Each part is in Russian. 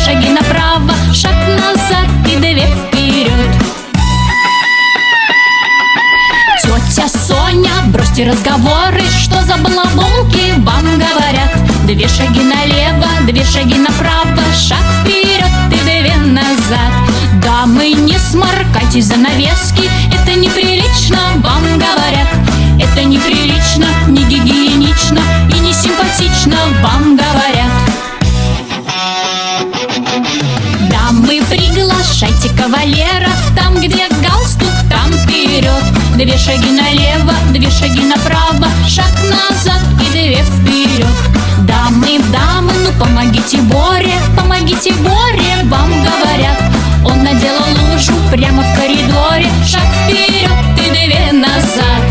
шаги направо, шаг назад и две вперед. Тетя Соня, бросьте разговоры, что за балаболки вам говорят. Две шаги налево, две шаги направо, шаг вперед и две назад. Дамы, не сморкайтесь занавески, это неприлично, вам говорят. Это неприлично, не гигиенично и не симпатично, вам говорят. Дамы, приглашайте кавалера, там, где галстук, там вперед. Две шаги налево, две шаги направо, шаг назад и две вперед. Дамы, ну помогите Боре, вам говорят. Он наделал лужу прямо в коридоре, шаг вперед и две назад.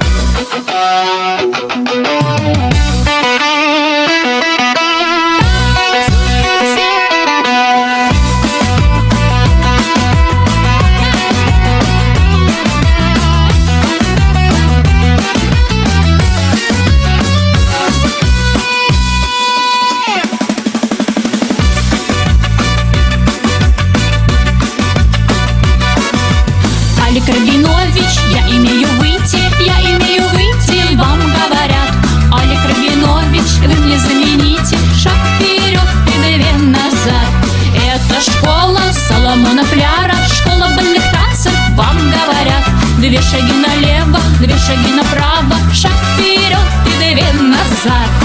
Алик Рабинович, я имею выйти, вам говорят. Алик Рабинович, вы мне замените, шаг вперед и две назад. Это школа Соломона Фляра, школа больных танцев, вам говорят. Две шаги налево, две шаги направо, шаг вперед и две назад.